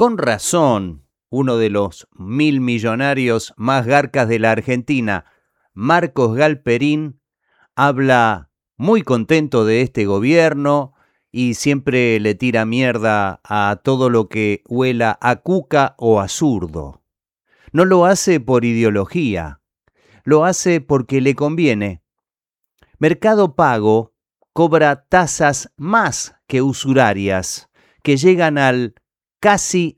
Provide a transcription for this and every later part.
Con razón, uno de los 1000 millonarios más garcas de la Argentina, Marcos Galperín, habla muy contento de este gobierno y siempre le tira mierda a todo lo que huela a cuca o a zurdo. No lo hace por ideología, lo hace porque le conviene. Mercado Pago cobra tasas más que usurarias, que llegan al casi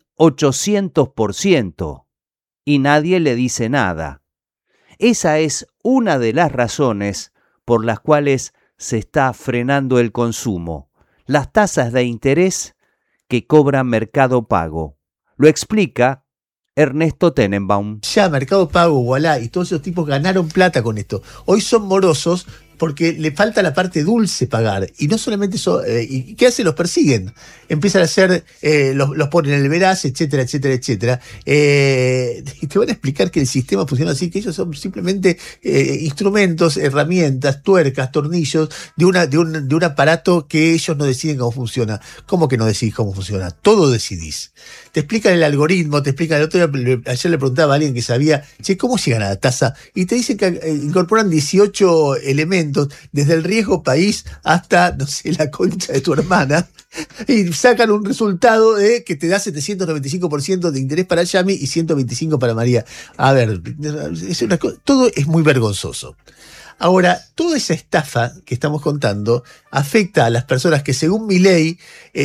800%, y nadie le dice nada. Esa es una de las razones por las cuales se está frenando el consumo, las tasas de interés que cobra Mercado Pago. Lo explica Ernesto Tenenbaum. Ya Mercado Pago, Ualá y todos esos tipos ganaron plata con esto. Hoy son morosos porque le falta la parte dulce pagar. Y no solamente eso, ¿y qué hacen? Los persiguen. Empiezan a hacer, los ponen en el veraz, etcétera, etcétera, etcétera. Y te van a explicar que el sistema funciona así, que ellos son simplemente instrumentos, herramientas, tuercas, tornillos de un aparato que ellos no deciden cómo funciona. ¿Cómo que no decidís cómo funciona? Todo decidís. Te explican el algoritmo, te explican el otro día, ayer le preguntaba a alguien que sabía, che, ¿cómo llegan a la tasa? Y te dicen que incorporan 18 elementos, desde el riesgo país hasta, no sé, la concha de tu hermana, y sacan un resultado que te da 795% de interés para Yami y 125% para María. A ver, todo es muy vergonzoso. Ahora, toda esa estafa que estamos contando afecta a las personas que, según mi ley,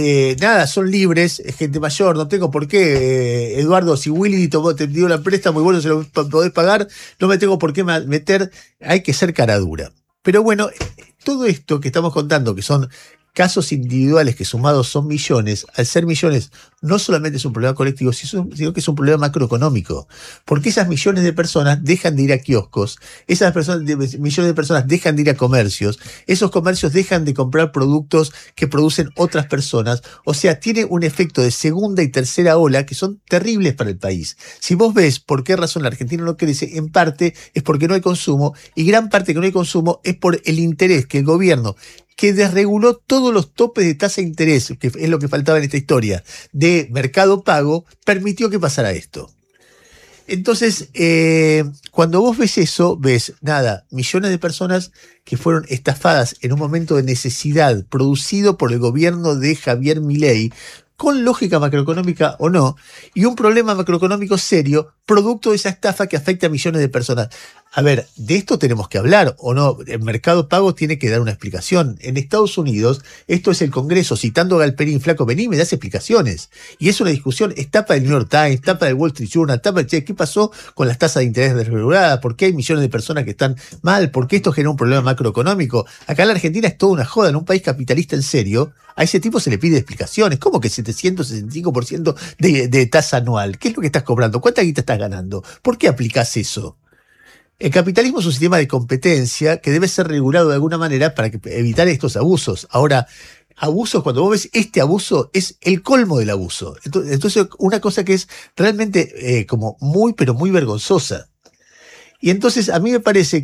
son libres, gente mayor, no tengo por qué, Eduardo, si Willy te dio la préstamo y vos no se lo podés pagar, no me tengo por qué meter, hay que ser cara dura. Pero bueno, todo esto que estamos contando, que son casos individuales que sumados son millones, al ser millones no solamente es un problema colectivo, sino que es un problema macroeconómico. Porque esas millones de personas dejan de ir a kioscos, millones de personas dejan de ir a comercios, esos comercios dejan de comprar productos que producen otras personas, o sea, tiene un efecto de segunda y tercera ola que son terribles para el país. Si vos ves por qué razón la Argentina no crece, en parte es porque no hay consumo, y gran parte que no hay consumo es por el interés que el gobierno, que desreguló todos los topes de tasa de interés, que es lo que faltaba en esta historia, de Mercado Pago, permitió que pasara esto. Entonces, cuando vos ves eso, ves, millones de personas que fueron estafadas en un momento de necesidad, producido por el gobierno de Javier Milei, con lógica macroeconómica o no, y un problema macroeconómico serio, producto de esa estafa que afecta a millones de personas. A ver, de esto tenemos que hablar, ¿o no? El Mercado Pago tiene que dar una explicación. En Estados Unidos, esto es el Congreso citando a Galperín, flaco, vení, me das explicaciones. Y es una discusión, es tapa del New York Times, tapa del Wall Street Journal, tapa de, ¿qué pasó con las tasas de interés desreguladas? ¿Por qué hay millones de personas que están mal? ¿Por qué esto genera un problema macroeconómico? Acá en la Argentina es toda una joda, en un país capitalista en serio, a ese tipo se le pide explicaciones. ¿Cómo que 765% de tasa anual? ¿Qué es lo que estás cobrando? ¿Cuánta guita estás ganando? ¿Por qué aplicás eso? El capitalismo es un sistema de competencia que debe ser regulado de alguna manera para evitar estos abusos. Ahora, abusos, cuando vos ves este abuso, es el colmo del abuso. Entonces una cosa que es realmente como muy, pero muy vergonzosa. Y entonces a mí me parece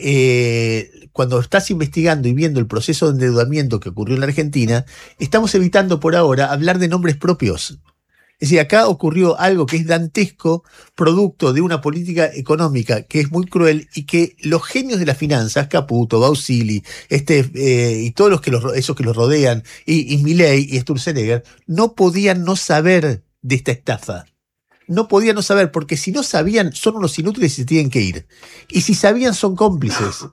que cuando estás investigando y viendo el proceso de endeudamiento que ocurrió en la Argentina, estamos evitando por ahora hablar de nombres propios. Es decir, acá ocurrió algo que es dantesco, producto de una política económica que es muy cruel y que los genios de las finanzas, Caputo, Bausili, y todos esos que los rodean, y Milei y Sturzenegger, no podían no saber de esta estafa. No podían no saber, porque si no sabían, son unos inútiles y se tienen que ir. Y si sabían, son cómplices.